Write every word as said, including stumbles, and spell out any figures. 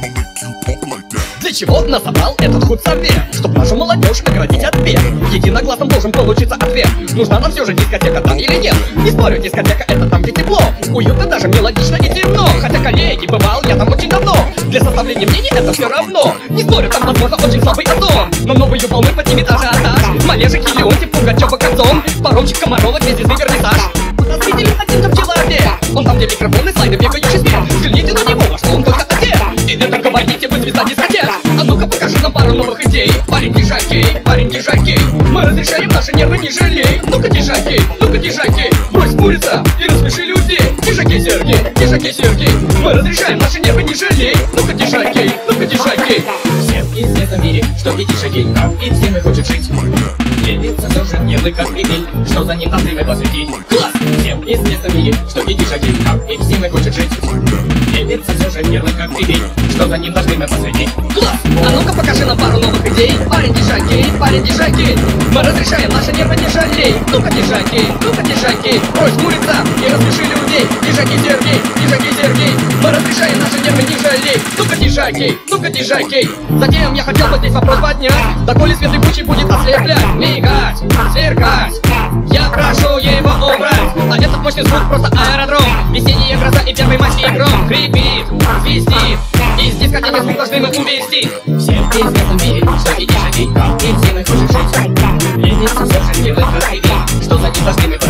Для чего нас собрал этот худсовет? Чтоб нашу молодежь наградить ответ. Единогласно должен получиться ответ. Нужна нам все же дискотека там или нет? Не спорю, дискотека это там, где тепло, уютно, даже мелодично и темно. Хотя, коллеги, бывал я там очень давно. Для составления мнений это все равно. Не спорю, там возможно очень слабый озон, но новую волну поднимет ажиотаж. Малежик, Леонтьев, Пугачева, Козом, Паромчик, Комарова, Звездный вернисаж. Зрители один там человек, он там, где микрофоны, слайды, бегающий свет. Взгляните на него, что он только одет. И это говорите, вы звезда дискотек. А ну-ка покажи нам пару новых идей. Парень, не жакей, парень, не жакей. Мы разрешаем наши нервы, не жалей. Ну-ка, не жакей, ну-ка, не жакей. Брось курица и рассмеши людей. Не жакей, Сергей, не жакей, Сергей. Мы разрешаем наши нервы, не жалей. Ну-ка, не жакей, ну-ка, не жакей. Всем известно в мире, что и дишакей, и всем и хочет жить. Делится тоже нервы, как прикинь, что за ним на время посвятить. Класс! Всем известно в мире, что и дишакей, и всем и хочет жить. Делится все же нервы, как прикинь, что за ним должны мы посвятить. Класс! А ну-ка покажи нам пару новых идей. Парень, дишакей, парень, дишакей. Мы разрешаем наши нервы, не жалей. Ну-ка, дишакей, ну-ка, дишакей. Брось курица и рассмеши людей. Дишакей, Сергей, дишакей, Сергей. Мы разрешаем наши нервы, не жалей. Ну-ка, дишакей, ну-ка, дишакей. Затем я хотел бы здесь вопрос поднять. Доколе светлый пучий будет ослеплять, мигать, сверкать. Я прошу его убрать. А этот мощный звук просто аэродром. Весенняя гроза и первый майский гром. Крепит, свистит. Из дискотеки звук должны мы увести. Всем известно в мире, что и дишакей, и все мы хочем жить. Единица все же делает как что за ним должны мы